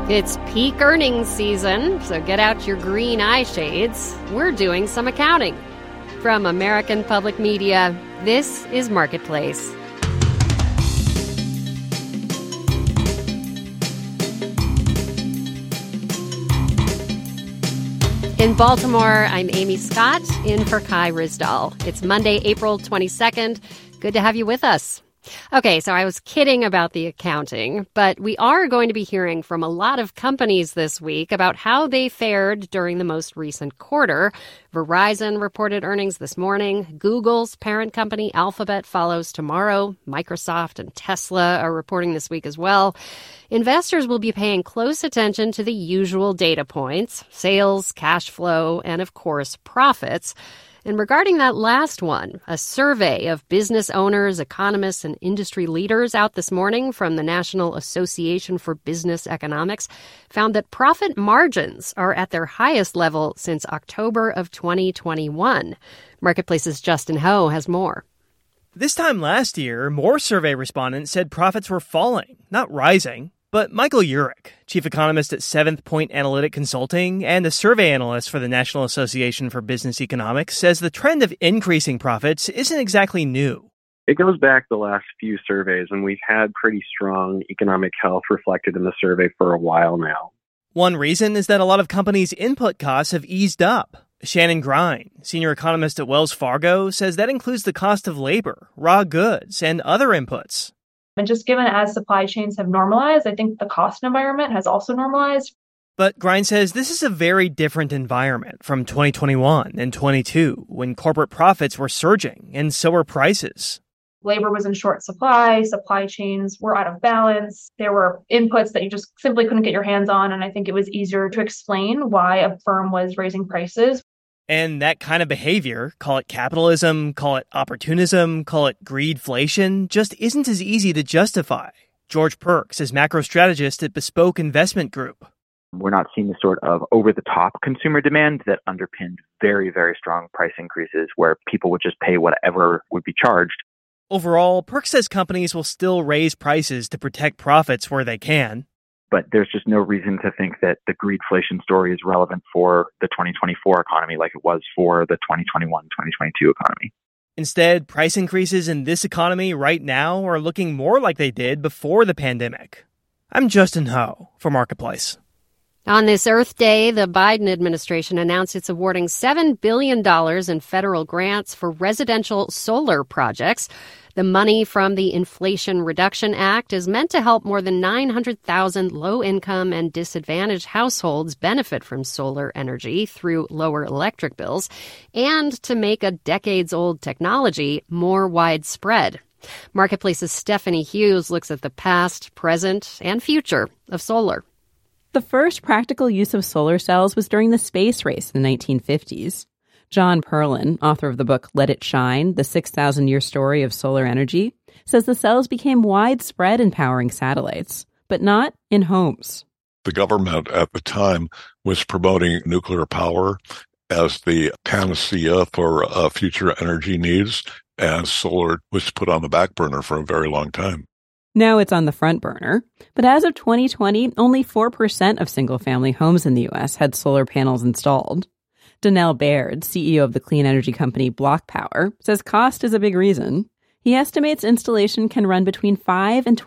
It's peak earnings season, so get out your green eye shades. We're doing some accounting. From American Public Media, this is Marketplace. In Baltimore, I'm Amy Scott, in for Kai Ryssdal. It's Monday, April 22nd. Good to have you with us. Okay, so I was kidding about the accounting, but we are going to be hearing from a lot of companies this week about how they fared during the most recent quarter. Verizon reported earnings this morning. Google's parent company, Alphabet, follows tomorrow. Microsoft and Tesla are reporting this week as well. Investors will be paying close attention to the usual data points: sales, cash flow, and, of course, profits. And regarding that last one, a survey of business owners, economists, and industry leaders out this morning from the National Association for Business Economics found that profit margins are at their highest level since October of 2021. Marketplace's Justin Ho has more. This time last year, more survey respondents said profits were falling, not rising. But Michael Urich, chief economist at Seventh Point Analytic Consulting and a survey analyst for the National Association for Business Economics, says the trend of increasing profits isn't exactly new. It goes back the last few surveys, and we've had pretty strong economic health reflected in the survey for a while now. One reason is that a lot of companies' input costs have eased up. Shannon Grein, senior economist at Wells Fargo, says that includes the cost of labor, raw goods, and other inputs. And just given as supply chains have normalized, I think the cost environment has also normalized. But Grein says this is a very different environment from 2021 and 22, when corporate profits were surging and so were prices. Labor was in short supply chains were out of balance, there were inputs that you just simply couldn't get your hands on, and I think it was easier to explain why a firm was raising prices. And that kind of behavior, call it capitalism, call it opportunism, call it greedflation, just isn't as easy to justify. George Perks is macro strategist at Bespoke Investment Group. We're not seeing the sort of over-the-top consumer demand that underpinned very, very strong price increases where people would just pay whatever would be charged. Overall, Perks says companies will still raise prices to protect profits where they can. But there's just no reason to think that the greedflation story is relevant for the 2024 economy like it was for the 2021-2022 economy. Instead, price increases in this economy right now are looking more like they did before the pandemic. I'm Justin Ho for Marketplace. On this Earth Day, the Biden administration announced it's awarding $7 billion in federal grants for residential solar projects. The money from the Inflation Reduction Act is meant to help more than 900,000 low-income and disadvantaged households benefit from solar energy through lower electric bills and to make a decades-old technology more widespread. Marketplace's Stephanie Hughes looks at the past, present, and future of solar. The first practical use of solar cells was during the space race in the 1950s. John Perlin, author of the book Let It Shine, The 6,000-Year Story of Solar Energy, says the cells became widespread in powering satellites, but not in homes. The government at the time was promoting nuclear power as the panacea for future energy needs, and solar was put on the back burner for a very long time. Now it's on the front burner, but as of 2020, only 4% of single-family homes in the U.S. had solar panels installed. Donnell Baird, CEO of the clean energy company Block Power, says cost is a big reason. He estimates installation can run between $5,000 and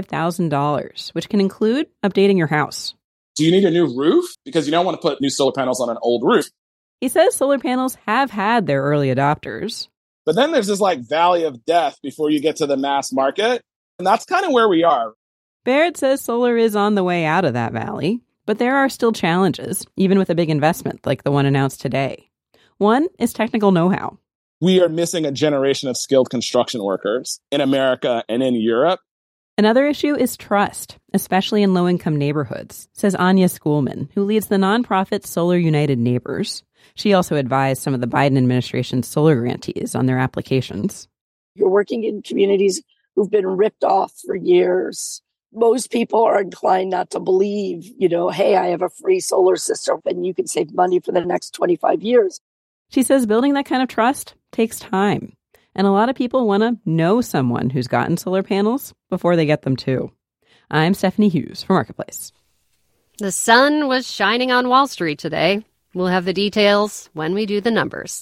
$25,000, which can include updating your house. Do you need a new roof? Because you don't want to put new solar panels on an old roof. He says solar panels have had their early adopters. But then there's this valley of death before you get to the mass market. And that's kind of where we are. Baird says solar is on the way out of that valley. But there are still challenges, even with a big investment like the one announced today. One is technical know-how. We are missing a generation of skilled construction workers in America and in Europe. Another issue is trust, especially in low-income neighborhoods, says Anya Schoolman, who leads the nonprofit Solar United Neighbors. She also advised some of the Biden administration's solar grantees on their applications. You're working in communities who've been ripped off for years. Most people are inclined not to believe, hey, I have a free solar system and you can save money for the next 25 years. She says building that kind of trust takes time. And a lot of people want to know someone who's gotten solar panels before they get them too. I'm Stephanie Hughes for Marketplace. The sun was shining on Wall Street today. We'll have the details when we do the numbers.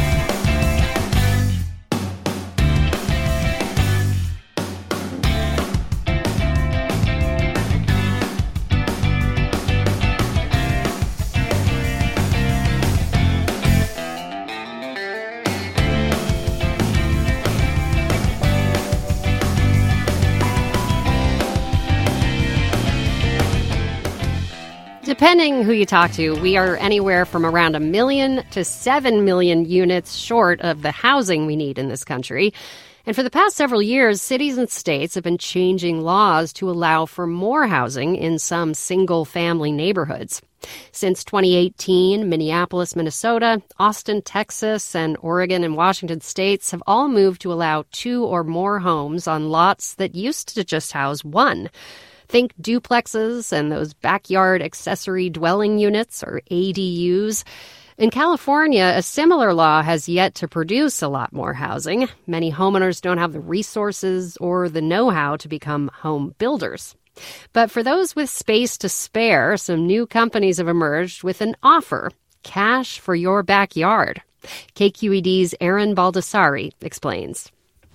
Depending who you talk to, we are anywhere from around 1 million to 7 million units short of the housing we need in this country. And for the past several years, cities and states have been changing laws to allow for more housing in some single-family neighborhoods. Since 2018, Minneapolis, Minnesota, Austin, Texas, and Oregon and Washington states have all moved to allow 2 or more homes on lots that used to just house 1. Think duplexes and those backyard accessory dwelling units, or ADUs. In California, a similar law has yet to produce a lot more housing. Many homeowners don't have the resources or the know-how to become home builders. But for those with space to spare, some new companies have emerged with an offer: cash for your backyard. KQED's Erin Baldassari explains.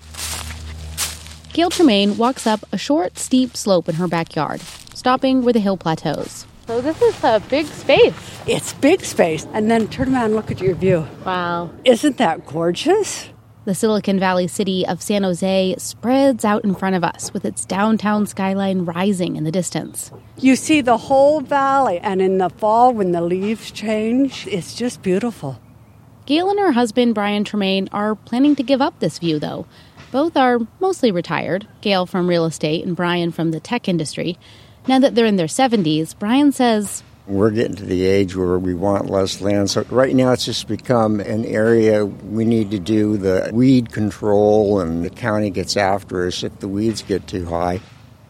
Gail Tremaine walks up a short, steep slope in her backyard, stopping where the hill plateaus. So this is a big space. It's big space. And then turn around and look at your view. Wow. Isn't that gorgeous? The Silicon Valley city of San Jose spreads out in front of us with its downtown skyline rising in the distance. You see the whole valley, and in the fall when the leaves change, it's just beautiful. Gail and her husband, Brian Tremaine, are planning to give up this view, though. Both are mostly retired, Gail from real estate and Brian from the tech industry. Now that they're in their 70s, Brian says, we're getting to the age where we want less land. So right now it's just become an area we need to do the weed control, and the county gets after us if the weeds get too high.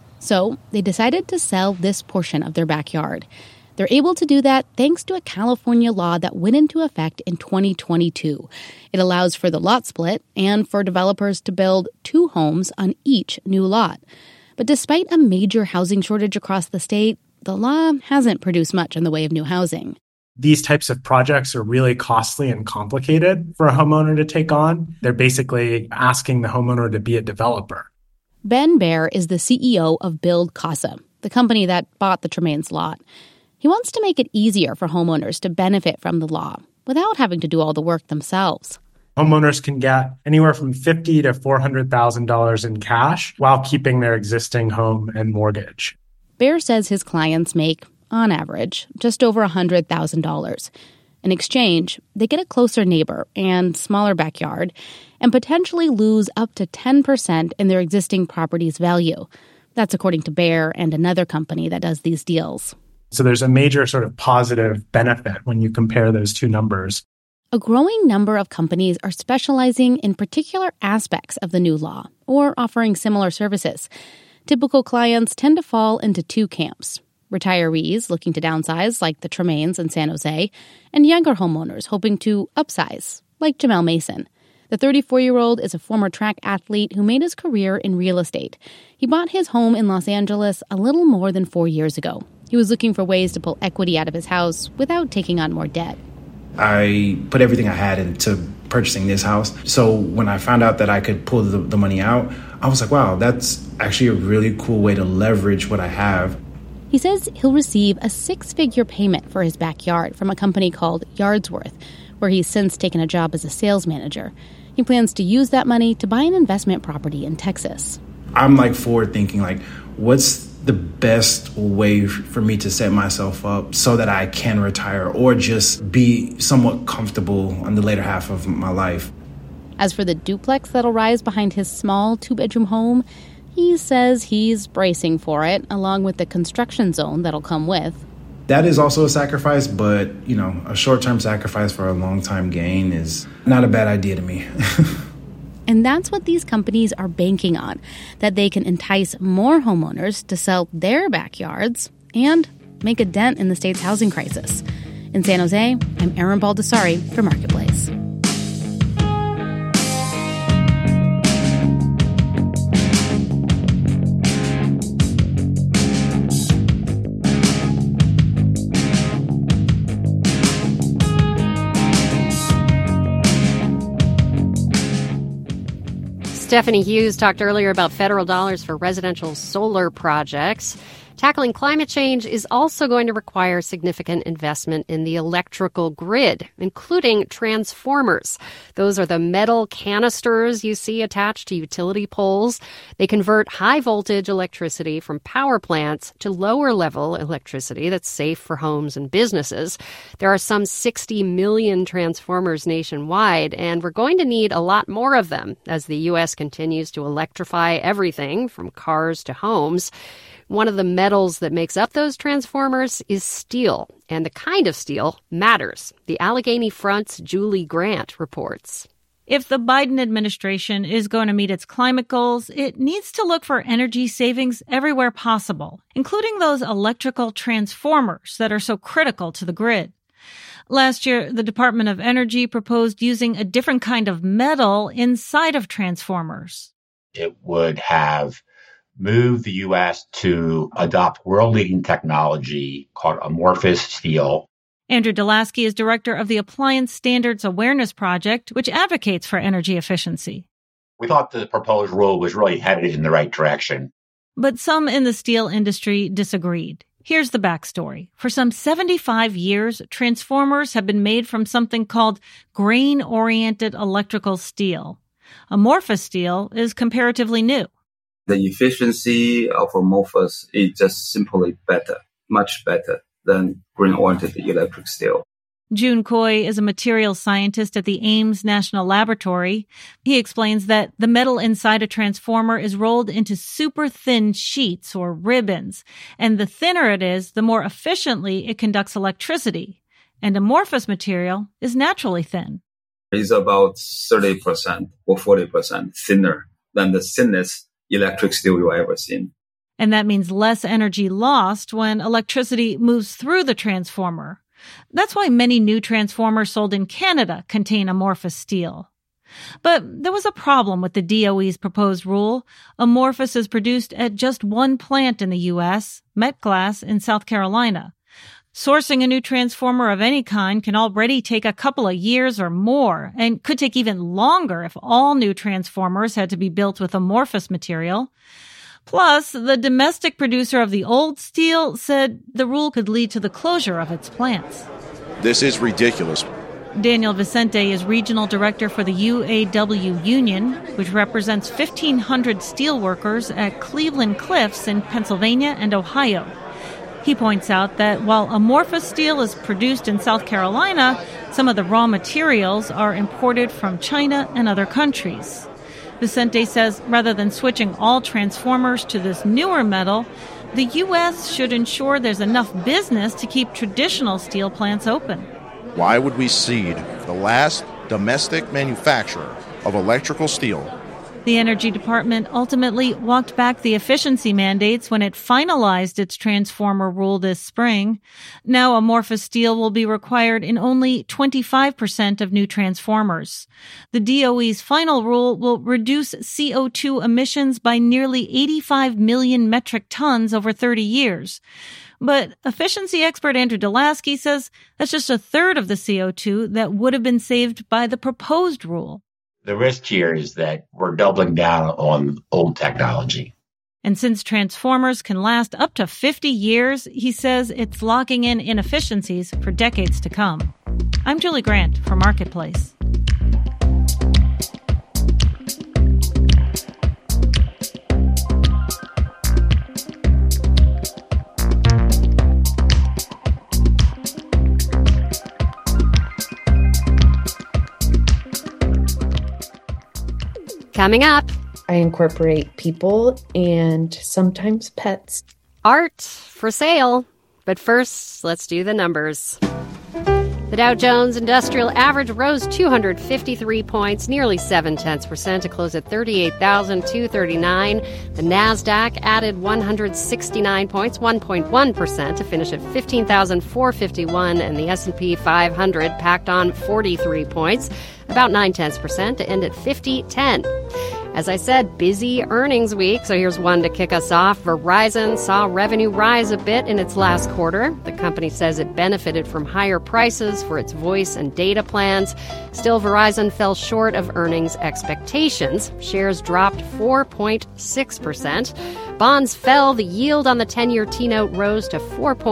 So they decided to sell this portion of their backyard. They're able to do that thanks to a California law that went into effect in 2022. It allows for the lot split and for developers to build 2 homes on each new lot. But despite a major housing shortage across the state, the law hasn't produced much in the way of new housing. These types of projects are really costly and complicated for a homeowner to take on. They're basically asking the homeowner to be a developer. Ben Baer is the CEO of Build Casa, the company that bought the Tremaines' lot. He wants to make it easier for homeowners to benefit from the law without having to do all the work themselves. Homeowners can get anywhere from $50,000 to $400,000 in cash while keeping their existing home and mortgage. Baer says his clients make, on average, just over $100,000. In exchange, they get a closer neighbor and smaller backyard and potentially lose up to 10% in their existing property's value. That's according to Baer and another company that does these deals. So there's a major sort of positive benefit when you compare those two numbers. A growing number of companies are specializing in particular aspects of the new law or offering similar services. Typical clients tend to fall into 2 camps: retirees looking to downsize, like the Tremaines in San Jose, and younger homeowners hoping to upsize, like Jamel Mason. The 34-year-old is a former track athlete who made his career in real estate. He bought his home in Los Angeles a little more than 4 years ago. He was looking for ways to pull equity out of his house without taking on more debt. I put everything I had into purchasing this house. So when I found out that I could pull the money out, I was like, wow, that's actually a really cool way to leverage what I have. He says he'll receive a 6-figure payment for his backyard from a company called Yardsworth, where he's since taken a job as a sales manager. He plans to use that money to buy an investment property in Texas. I'm forward thinking, what's the best way for me to set myself up so that I can retire or just be somewhat comfortable in the later half of my life. As for the duplex that'll rise behind his small 2-bedroom home, he says he's bracing for it, along with the construction zone that'll come with. That is also a sacrifice, but, a short-term sacrifice for a long-time gain is not a bad idea to me. And that's what these companies are banking on, that they can entice more homeowners to sell their backyards and make a dent in the state's housing crisis. In San Jose, I'm Erin Baldassari for Marketplace. Stephanie Hughes talked earlier about federal dollars for residential solar projects. Tackling climate change is also going to require significant investment in the electrical grid, including transformers. Those are the metal canisters you see attached to utility poles. They convert high-voltage electricity from power plants to lower-level electricity that's safe for homes and businesses. There are some 60 million transformers nationwide, and we're going to need a lot more of them as the U.S. continues to electrify everything from cars to homes. One of the metals that makes up those transformers is steel, and the kind of steel matters. The Allegheny Front's Julie Grant reports. If the Biden administration is going to meet its climate goals, it needs to look for energy savings everywhere possible, including those electrical transformers that are so critical to the grid. Last year, the Department of Energy proposed using a different kind of metal inside of transformers. It would have moved the U.S. to adopt world-leading technology called amorphous steel. Andrew Delaski is director of the Appliance Standards Awareness Project, which advocates for energy efficiency. We thought the proposed rule was really headed in the right direction. But some in the steel industry disagreed. Here's the backstory. For some 75 years, transformers have been made from something called grain-oriented electrical steel. Amorphous steel is comparatively new. The efficiency of amorphous is just simply better, much better than grain-oriented electric steel. Jun Choi is a materials scientist at the Ames National Laboratory. He explains that the metal inside a transformer is rolled into super thin sheets or ribbons, and the thinner it is, the more efficiently it conducts electricity. And amorphous material is naturally thin. It's about 30% or 40% thinner than the thinnest electric steel you've ever seen. And that means less energy lost when electricity moves through the transformer. That's why many new transformers sold in Canada contain amorphous steel. But there was a problem with the DOE's proposed rule. Amorphous is produced at just one plant in the U.S., Metglass in South Carolina. Sourcing a new transformer of any kind can already take a couple of years or more, and could take even longer if all new transformers had to be built with amorphous material. Plus, the domestic producer of the old steel said the rule could lead to the closure of its plants. This is ridiculous. Daniel Vicente is regional director for the UAW Union, which represents 1,500 steelworkers at Cleveland Cliffs in Pennsylvania and Ohio. He points out that while amorphous steel is produced in South Carolina, some of the raw materials are imported from China and other countries. Vicente says rather than switching all transformers to this newer metal, the U.S. should ensure there's enough business to keep traditional steel plants open. Why would we cede the last domestic manufacturer of electrical steel? The Energy Department ultimately walked back the efficiency mandates when it finalized its transformer rule this spring. Now amorphous steel will be required in only 25% of new transformers. The DOE's final rule will reduce CO2 emissions by nearly 85 million metric tons over 30 years. But efficiency expert Andrew Delaski says that's just a third of the CO2 that would have been saved by the proposed rule. The risk here is that we're doubling down on old technology. And since transformers can last up to 50 years, he says it's locking in inefficiencies for decades to come. I'm Julie Grant for Marketplace. Coming up, I incorporate people and sometimes pets. Art for sale. But first, let's do the numbers. The Dow Jones Industrial Average rose 253 points, nearly 0.7%, to close at 38,239. The Nasdaq added 169 points, 1.1%, to finish at 15,451, and the S&P 500 packed on 43 points, about 0.9%, to end at 5010. As I said, busy earnings week, so here's one to kick us off. Verizon saw revenue rise a bit in its last quarter. The company says it benefited from higher prices for its voice and data plans. Still, Verizon fell short of earnings expectations. Shares dropped 4.6%. Bonds fell. The yield on the 10-year T-note rose to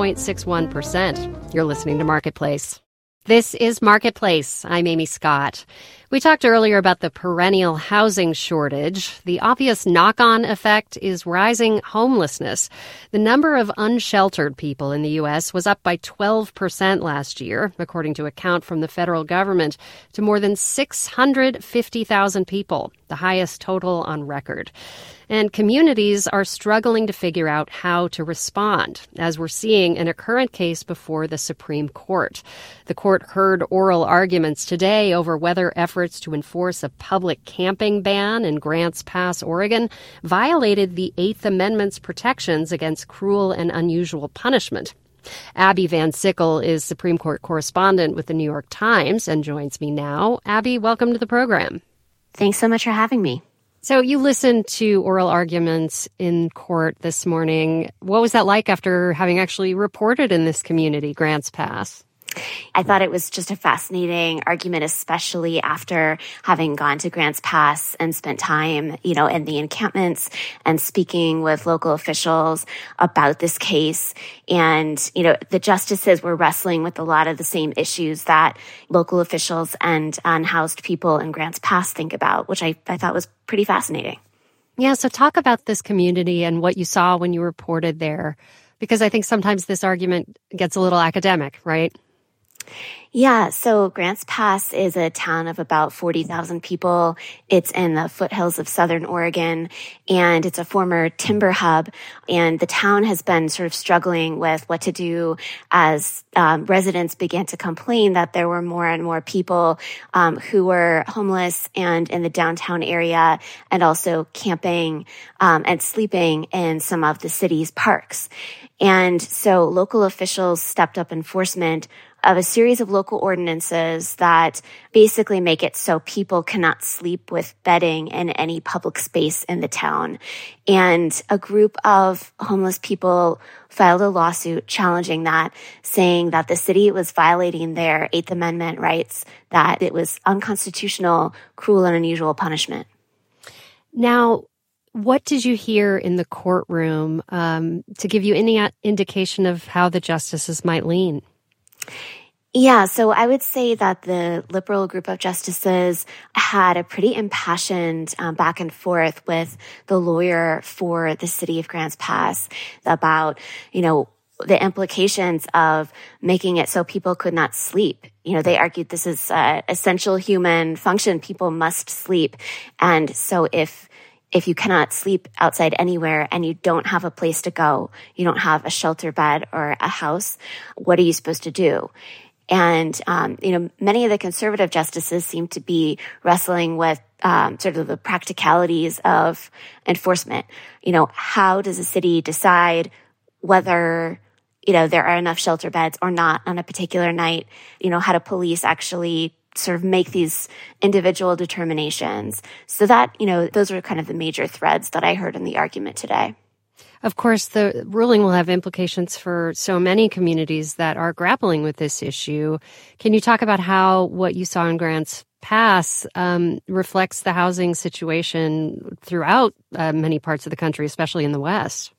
4.61%. You're listening to Marketplace. This is Marketplace. I'm Amy Scott. We talked earlier about the perennial housing shortage. The obvious knock-on effect is rising homelessness. The number of unsheltered people in the U.S. was up by 12% last year, according to a count from the federal government, to more than 650,000 people, the highest total on record. And communities are struggling to figure out how to respond, as we're seeing in a current case before the Supreme Court. The court heard oral arguments today over whether efforts to enforce a public camping ban in Grants Pass, Oregon, violated the Eighth Amendment's protections against cruel and unusual punishment. Abby Van Sickle is Supreme Court correspondent with the New York Times and joins me now. Abby, welcome to the program. Thanks so much for having me. So you listened to oral arguments in court this morning. What was that like after having actually reported in this community, Grants Pass? I thought it was just a fascinating argument, especially after having gone to Grants Pass and spent time, in the encampments and speaking with local officials about this case. And, the justices were wrestling with a lot of the same issues that local officials and unhoused people in Grants Pass think about, which I thought was pretty fascinating. Yeah, so talk about this community and what you saw when you reported there, because I think sometimes this argument gets a little academic, right? Yeah, so Grants Pass is a town of about 40,000 people. It's in the foothills of southern Oregon, and it's a former timber hub. And the town has been sort of struggling with what to do as residents began to complain that there were more and more people who were homeless and in the downtown area, and also camping and sleeping in some of the city's parks. And so local officials stepped up enforcement of a series of local ordinances that basically make it so people cannot sleep with bedding in any public space in the town. And a group of homeless people filed a lawsuit challenging that, saying that the city was violating their Eighth Amendment rights, that it was unconstitutional, cruel, and unusual punishment. Now, what did you hear in the courtroom to give you any indication of how the justices might lean? Yeah, so I would say that the liberal group of justices had a pretty impassioned back and forth with the lawyer for the city of Grants Pass about, the implications of making it so people could not sleep. They argued this is an essential human function. People must sleep. And so if you cannot sleep outside anywhere and you don't have a place to go, you don't have a shelter bed or a house, what are you supposed to do? And, many of the conservative justices seem to be wrestling with sort of the practicalities of enforcement. How does a city decide whether, there are enough shelter beds or not on a particular night? How do police actually sort of make these individual determinations? So that, those are kind of the major threads that I heard in the argument today. Of course, the ruling will have implications for so many communities that are grappling with this issue. Can you talk about how what you saw in Grants Pass reflects the housing situation throughout many parts of the country, especially in the West?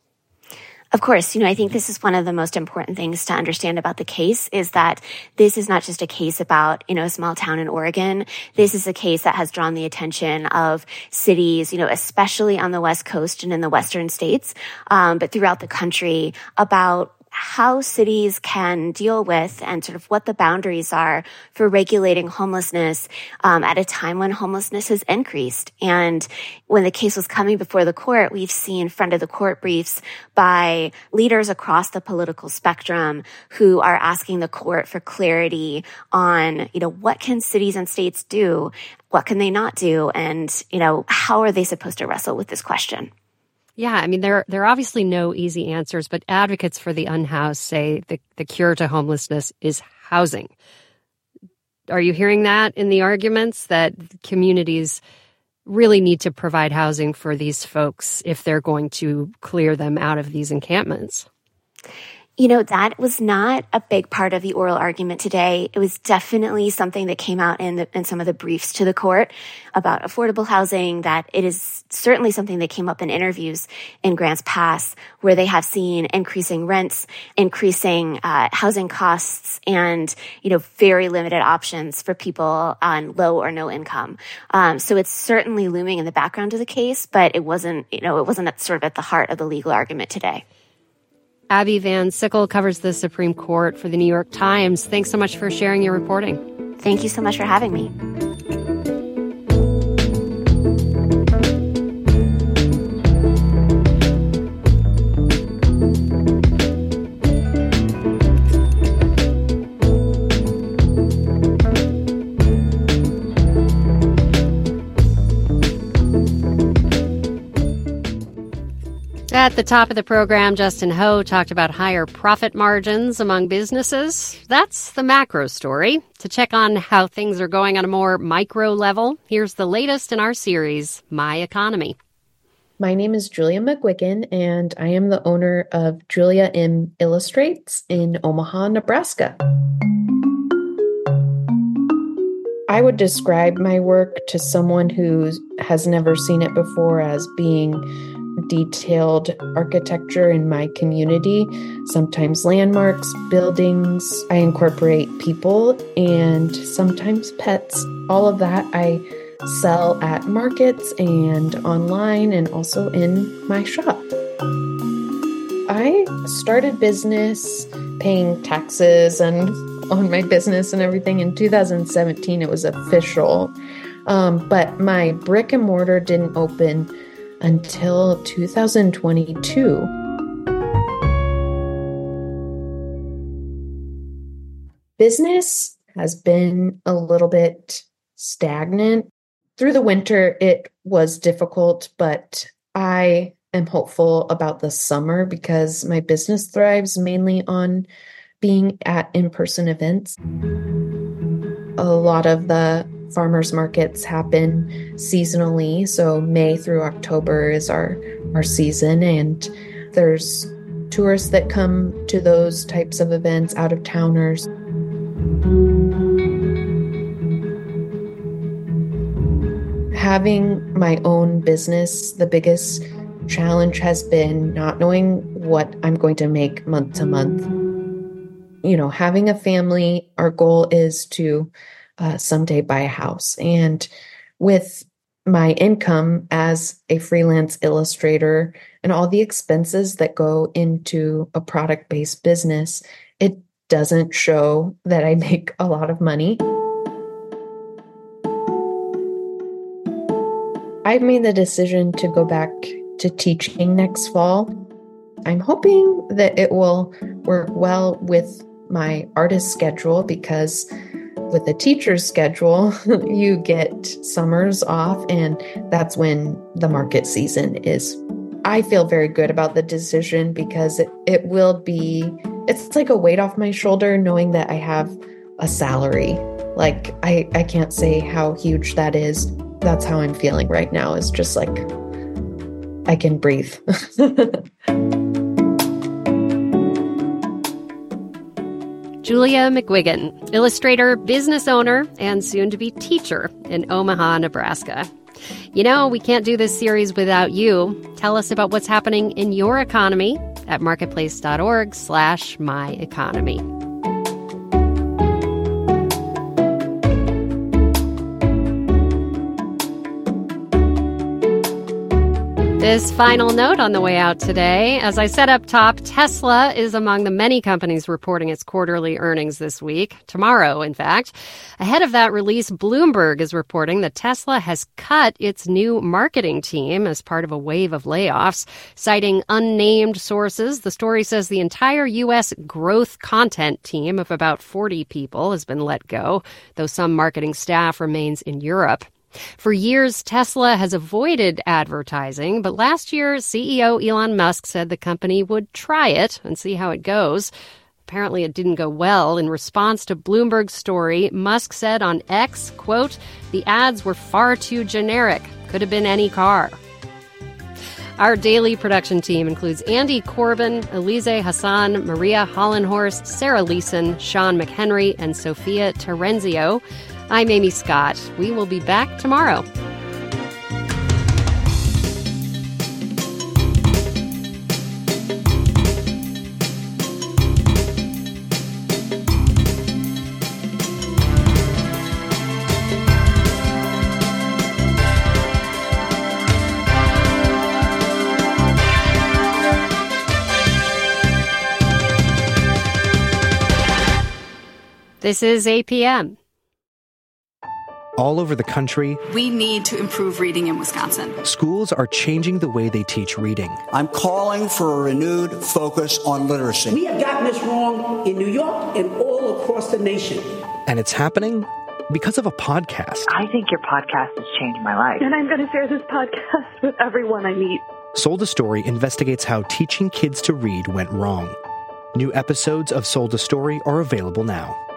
Of course, I think this is one of the most important things to understand about the case is that this is not just a case about, a small town in Oregon. This is a case that has drawn the attention of cities, especially on the West Coast and in the Western states, but throughout the country about how cities can deal with and sort of what the boundaries are for regulating homelessness at a time when homelessness has increased. And when the case was coming before the court, we've seen front of the court briefs by leaders across the political spectrum who are asking the court for clarity on, what can cities and states do? What can they not do? And, how are they supposed to wrestle with this question? Yeah, I mean, there are obviously no easy answers, but advocates for the unhoused say the cure to homelessness is housing. Are you hearing that in the arguments, that communities really need to provide housing for these folks if they're going to clear them out of these encampments? You know, that was not a big part of the oral argument today. It was definitely something that came out in some of the briefs to the court about affordable housing, that it is certainly something that came up in interviews in Grants Pass, where they have seen increasing rents, increasing housing costs, and, you know, very limited options for people on low or no income. So it's certainly looming in the background of the case, but it wasn't sort of at the heart of the legal argument today. Abby Van Sickle covers the Supreme Court for the New York Times. Thanks so much for sharing your reporting. Thank you so much for having me. At the top of the program, Justin Ho talked about higher profit margins among businesses. That's the macro story. To check on how things are going on a more micro level, here's the latest in our series, My Economy. My name is Julia McGuigan, and I am the owner of Julia M. Illustrates in Omaha, Nebraska. I would describe my work to someone who has never seen it before as being detailed architecture in my community, sometimes landmarks, buildings. I incorporate people and sometimes pets. All of that I sell at markets and online and also in my shop. I started business paying taxes and on my business and everything in 2017. It was official. But my brick and mortar didn't open until 2022. Business has been a little bit stagnant. Through the winter, it was difficult, but I am hopeful about the summer because my business thrives mainly on being at in-person events. A lot of the farmers markets happen seasonally, so May through October is our season, and there's tourists that come to those types of events, out-of-towners. Having my own business, the biggest challenge has been not knowing what I'm going to make month to month. You know, having a family, our goal is to someday buy a house. And with my income as a freelance illustrator and all the expenses that go into a product-based business, it doesn't show that I make a lot of money. I've made the decision to go back to teaching next fall. I'm hoping that it will work well with my artist schedule because with a teacher's schedule, you get summers off, and that's when the market season is. I feel very good about the decision because it will be, it's like a weight off my shoulder knowing that I have a salary. Like, I can't say how huge that is. That's how I'm feeling right now, is just like, I can breathe. Julia McGuigan, illustrator, business owner, and soon-to-be teacher in Omaha, Nebraska. You know, we can't do this series without you. Tell us about what's happening in your economy at marketplace.org/myeconomy. This final note on the way out today. As I said up top, Tesla is among the many companies reporting its quarterly earnings this week. Tomorrow, in fact. Ahead of that release, Bloomberg is reporting that Tesla has cut its new marketing team as part of a wave of layoffs. Citing unnamed sources, the story says the entire U.S. growth content team of about 40 people has been let go, though some marketing staff remains in Europe. For years, Tesla has avoided advertising, but last year, CEO Elon Musk said the company would try it and see how it goes. Apparently, it didn't go well. In response to Bloomberg's story, Musk said on X, quote, "The ads were far too generic. Could have been any car. Our daily production team includes Andy Corbin, Elise Hassan, Maria Hollenhorst, Sarah Leeson, Sean McHenry, and Sophia Terenzio. I'm Amy Scott. We will be back tomorrow. This is APM. All over the country, we need to improve reading in Wisconsin. Schools are changing the way they teach reading. I'm calling for a renewed focus on literacy. We have gotten this wrong in New York and all across the nation. And it's happening because of a podcast. I think your podcast has changed my life. And I'm going to share this podcast with everyone I meet. Sold a Story investigates how teaching kids to read went wrong. New episodes of Sold a Story are available now.